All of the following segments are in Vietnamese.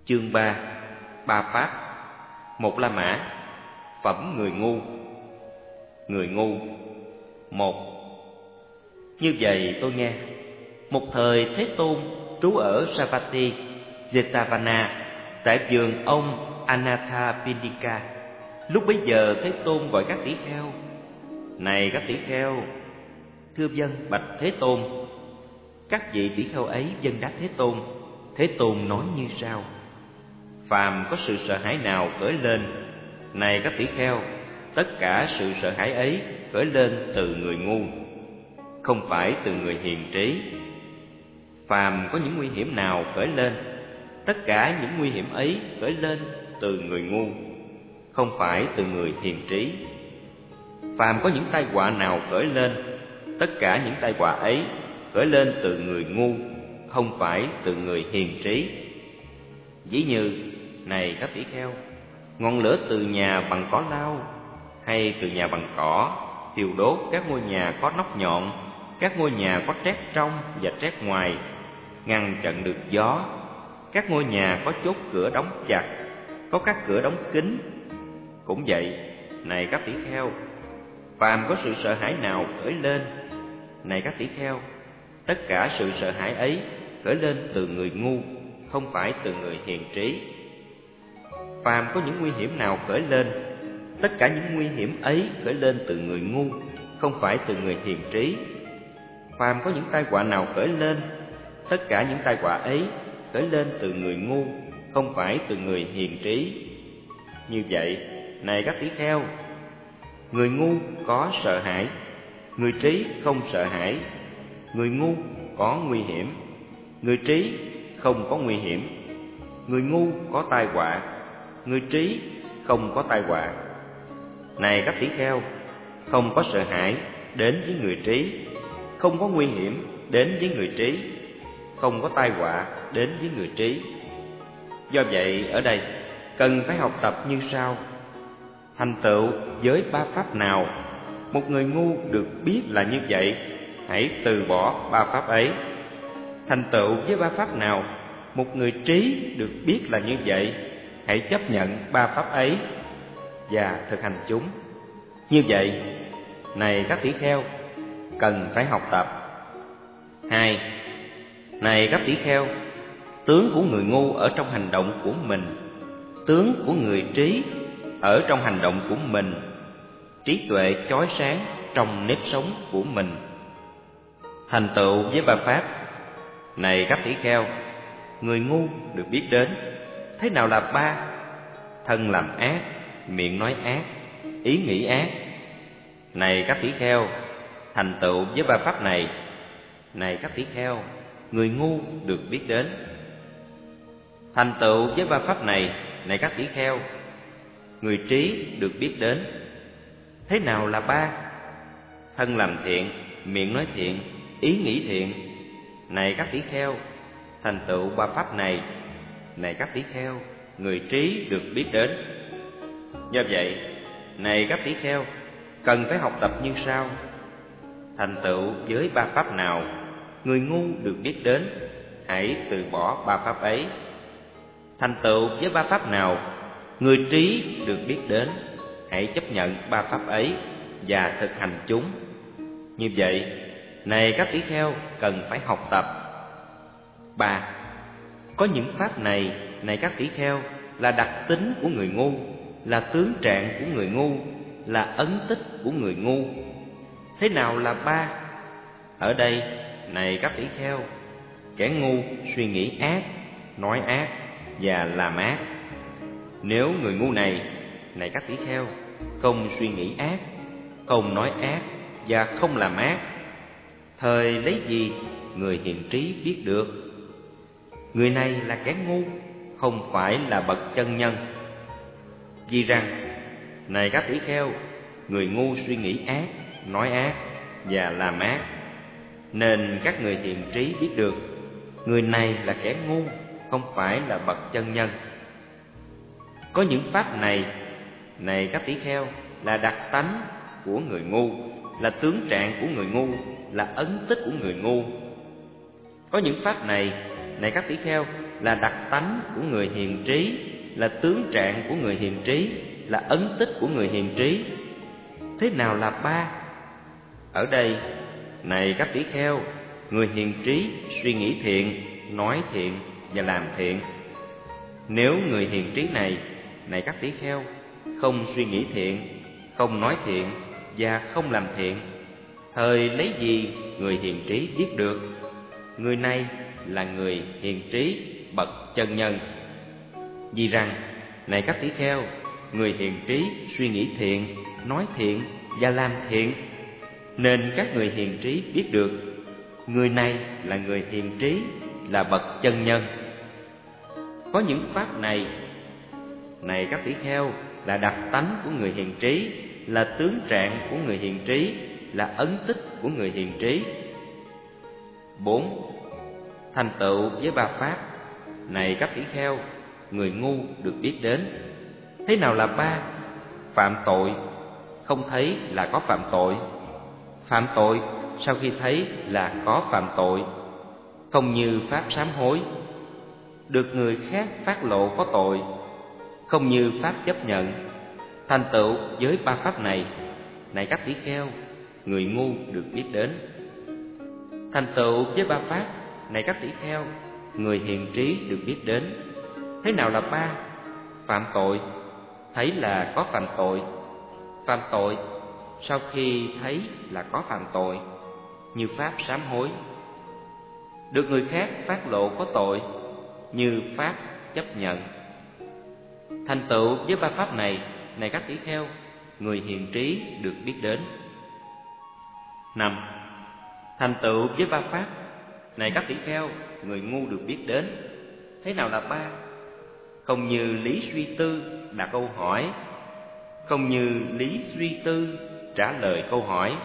Chương 3. Ba pháp. Một La Mã. Phẩm người ngu. Người ngu. 1. Như vậy tôi nghe, một thời Thế Tôn trú ở Savatthi, Jetavana, tại vườn ông Anathapindika. Lúc bấy giờ Thế Tôn gọi các tỷ kheo: Này các tỷ kheo! Thưa vâng, bạch Thế Tôn. Các vị tỷ kheo ấy vâng đáp Thế Tôn. Thế Tôn nói như sau: Phàm có sự sợ hãi nào khởi lên, này các tỷ kheo, tất cả sự sợ hãi ấy khởi lên từ người ngu, không phải từ người hiền trí. Phàm có những nguy hiểm nào khởi lên, tất cả những nguy hiểm ấy khởi lên từ người ngu, không phải từ người hiền trí. Phàm có những tai họa nào khởi lên, tất cả những tai họa ấy khởi lên từ người ngu, không phải từ người hiền trí. Ví như, này các tỷ kheo, ngọn lửa từ nhà bằng cỏ lau hay từ nhà bằng cỏ thiêu đốt các ngôi nhà có nóc nhọn, các ngôi nhà có trét trong và trét ngoài, ngăn chặn được gió. Các ngôi nhà có chốt cửa đóng chặt, có các cửa đóng kín. Cũng vậy, này các tỷ kheo, phàm có sự sợ hãi nào khởi lên, này các tỷ kheo, tất cả sự sợ hãi ấy khởi lên từ người ngu, không phải từ người hiền trí. Phàm có những nguy hiểm nào khởi lên, tất cả những nguy hiểm ấy khởi lên từ người ngu, không phải từ người hiền trí. Phàm có những tai họa nào khởi lên, tất cả những tai họa ấy khởi lên từ người ngu, không phải từ người hiền trí. Như vậy, này các tỷ kheo, người ngu có sợ hãi, người trí không sợ hãi. Người ngu có nguy hiểm, người trí không có nguy hiểm. Người ngu có tai họa, người trí không có tai họa. Này các tỷ kheo, không có sợ hãi đến với người trí, không có nguy hiểm đến với người trí, không có tai họa đến với người trí. Do vậy ở đây cần phải học tập như sau: thành tựu với ba pháp nào, một người ngu được biết là như vậy, hãy từ bỏ ba pháp ấy. Thành tựu với ba pháp nào, một người trí được biết là như vậy, hãy chấp nhận ba pháp ấy và thực hành chúng. Như vậy, này các tỷ kheo, cần phải học tập. 2. Này các tỷ kheo, tướng của người ngu ở trong hành động của mình, tướng của người trí ở trong hành động của mình, trí tuệ chói sáng trong nếp sống của mình. Thành tựu với ba pháp. Này các tỷ kheo, người ngu được biết đến. Thế nào là ba? Thân làm ác, miệng nói ác, ý nghĩ ác. Này các tỷ kheo, thành tựu với ba pháp này. Này các tỷ kheo, người ngu được biết đến. Thành tựu với ba pháp này. Này các tỷ kheo, người trí được biết đến. Thế nào là ba? Thân làm thiện, miệng nói thiện, ý nghĩ thiện. Này các tỷ kheo, thành tựu ba pháp này. Này các tỷ kheo, người trí được biết đến. Do vậy, này các tỷ kheo, cần phải học tập như sau: thành tựu với ba pháp nào, người ngu được biết đến, hãy từ bỏ ba pháp ấy. Thành tựu với ba pháp nào, người trí được biết đến, hãy chấp nhận ba pháp ấy và thực hành chúng. Như vậy, này các tỷ kheo, cần phải học tập. 3. Có những pháp này, này các tỷ kheo, là đặc tính của người ngu, là tướng trạng của người ngu, là ấn tích của người ngu. Thế nào là ba? Ở đây, này các tỷ kheo, kẻ ngu suy nghĩ ác, nói ác và làm ác. Nếu người ngu này, này các tỷ kheo, không suy nghĩ ác, không nói ác và không làm ác, thời lấy gì người hiền trí biết được? Người này là kẻ ngu, không phải là bậc chân nhân. Vì rằng, này các tỷ kheo, người ngu suy nghĩ ác, nói ác và làm ác, nên các người hiền trí biết được người này là kẻ ngu, không phải là bậc chân nhân. Có những pháp này, này các tỷ kheo, là đặc tánh của người ngu, là tướng trạng của người ngu, là ấn tích của người ngu. Có những pháp này, này các tỷ kheo, là đặc tánh của người hiền trí, là tướng trạng của người hiền trí, là ấn tích của người hiền trí. Thế nào là ba? Ở đây, này các tỷ kheo, người hiền trí suy nghĩ thiện, nói thiện và làm thiện. Nếu người hiền trí này, này các tỷ kheo, không suy nghĩ thiện, không nói thiện và không làm thiện, thời lấy gì người hiền trí biết được? Người này là người hiền trí bậc chân nhân. Vì rằng, này các tỷ kheo, người hiền trí suy nghĩ thiện, nói thiện và làm thiện, nên các người hiền trí biết được người này là người hiền trí, là bậc chân nhân. Có những pháp này, này các tỷ kheo, là đặc tánh của người hiền trí, là tướng trạng của người hiền trí, là ấn tích của người hiền trí. 4. Thành tựu với ba pháp, này các tỷ kheo, người ngu được biết đến. Thế nào là ba? Phạm tội, không thấy là có phạm tội. Phạm tội, sau khi thấy là có phạm tội. Không như pháp sám hối, được người khác phát lộ có tội. Không như pháp chấp nhận. Thành tựu với ba pháp này, này các tỷ kheo, người ngu được biết đến. Thành tựu với ba pháp, này các tỷ kheo, người hiền trí được biết đến. Thế nào là ba? Phạm tội, thấy là có phạm tội. Phạm tội, sau khi thấy là có phạm tội, như pháp sám hối. Được người khác phát lộ có tội, như pháp chấp nhận. Thành tựu với ba pháp này, này các tỷ kheo, người hiền trí được biết đến. 5. Thành tựu với ba pháp, này các tỷ kheo, người ngu được biết đến. Thế nào là ba? Không như lý suy tư đặt câu hỏi, không như lý suy tư trả lời câu hỏi.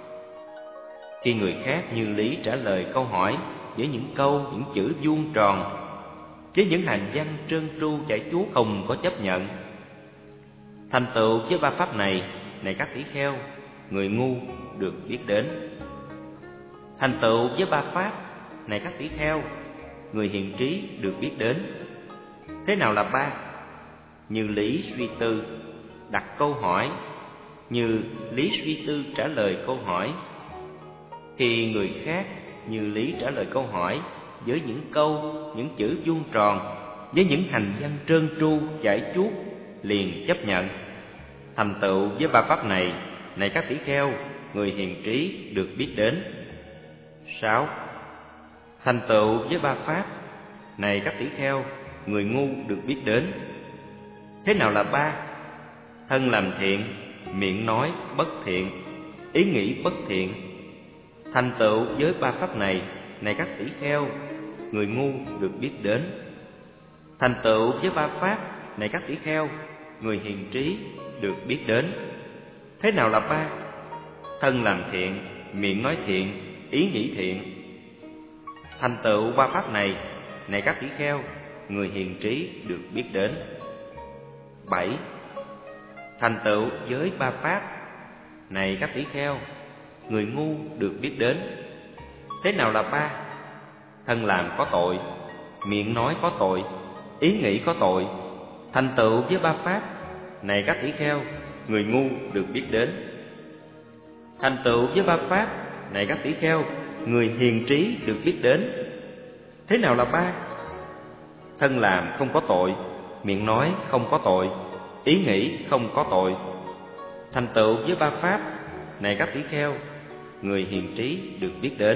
Khi người khác như lý trả lời câu hỏi với những câu, những chữ vuông tròn, với những hành văn trơn tru chảy chuốt, không có chấp nhận. Thành tựu với ba pháp này, này các tỷ kheo, người ngu được biết đến. Thành tựu với ba pháp, này các tỷ kheo, người hiền trí được biết đến. Thế nào là ba? Như lý suy tư đặt câu hỏi, như lý suy tư trả lời câu hỏi. Khi người khác như lý trả lời câu hỏi với những câu, những chữ vuông tròn, với những hành văn trơn tru chảy chuốt, liền chấp nhận. Thành tựu với ba pháp này, này các tỷ kheo, người hiền trí được biết đến. 6. Thành tựu với ba pháp, này các tỷ kheo, người ngu được biết đến. Thế nào là ba? Thân làm thiện, miệng nói bất thiện, ý nghĩ bất thiện. Thành tựu với ba pháp này, này các tỷ kheo, người ngu được biết đến. Thành tựu với ba pháp, này các tỷ kheo, người hiền trí được biết đến. Thế nào là ba? Thân làm thiện, miệng nói thiện, ý nghĩ thiện. Thành tựu ba pháp này, này các tỷ kheo, người hiền trí được biết đến. 7. Thành tựu với ba pháp, này các tỷ kheo, người ngu được biết đến. Thế nào là ba? Thân làm có tội, miệng nói có tội, ý nghĩ có tội. Thành tựu với ba pháp, này các tỷ kheo, người ngu được biết đến. Thành tựu với ba pháp, này các tỷ kheo, người hiền trí được biết đến. Thế nào là ba? Thân làm không có tội, miệng nói không có tội, ý nghĩ không có tội. Thành tựu với ba pháp, này các tỷ kheo, người hiền trí được biết đến.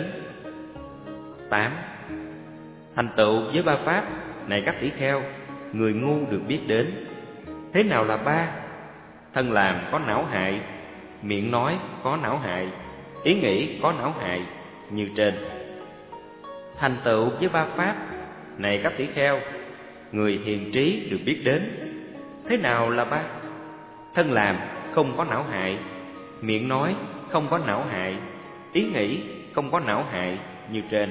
8. Thành tựu với ba pháp, này các tỷ kheo, người ngu được biết đến. Thế nào là ba? Thân làm có não hại, miệng nói có não hại, ý nghĩ có não hại, như trên. Thành tựu với ba pháp, này các tỷ kheo, người hiền trí được biết đến. Thế nào là ba? Thân làm không có não hại, miệng nói không có não hại, ý nghĩ không có não hại, như trên.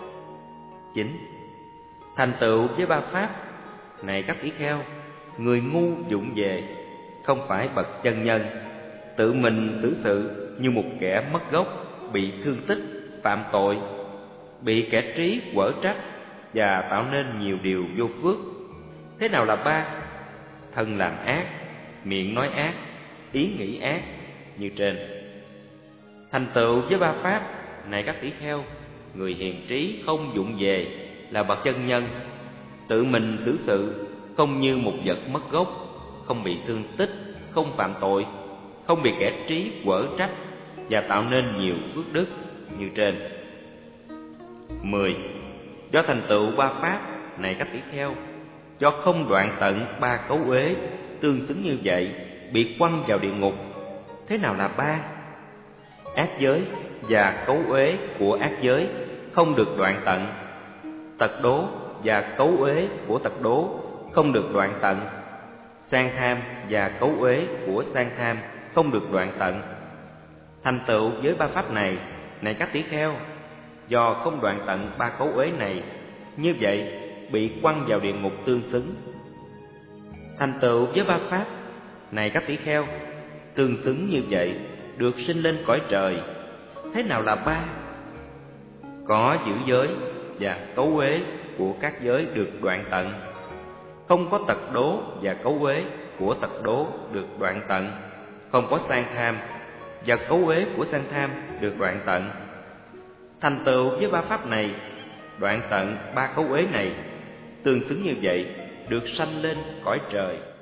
9. Thành tựu với ba pháp, này các tỷ kheo, người ngu vụng về, không phải bậc chân nhân, tự mình xử sự như một kẻ mất gốc, bị thương tích, phạm tội, bị kẻ trí quở trách, và tạo nên nhiều điều vô phước. Thế nào là ba? Thân làm ác, miệng nói ác, ý nghĩ ác như trên. Thành tựu với ba pháp này các tỷ kheo, người hiền trí không vụng về là bậc chân nhân, tự mình xử sự không như một vật mất gốc, không bị thương tích, không phạm tội, không bị kẻ trí quở trách và tạo nên nhiều phước đức như trên. 10. Do thành tựu ba pháp này các tỷ kheo, do không đoạn tận ba cấu uế tương xứng như vậy, bị quăng vào địa ngục. Thế nào là ba? Ác giới và cấu uế của ác giới không được đoạn tận, tật đố và cấu uế của tật đố không được đoạn tận, sang tham và cấu uế của sang tham không được đoạn tận. Thành tựu với ba pháp này này các tỷ kheo, do không đoạn tận ba cấu uế này, như vậy bị quăng vào địa ngục tương xứng. Thành tựu với ba pháp này các tỷ kheo, tương xứng như vậy được sinh lên cõi trời. Thế nào là ba? Có giữ giới và cấu uế của các giới được đoạn tận, không có tật đố và cấu uế của tật đố được đoạn tận, không có sang tham và cấu uế của sang tham được đoạn tận. Thành tựu với ba pháp này, đoạn tận ba cấu uế này, tương xứng như vậy được sanh lên cõi trời.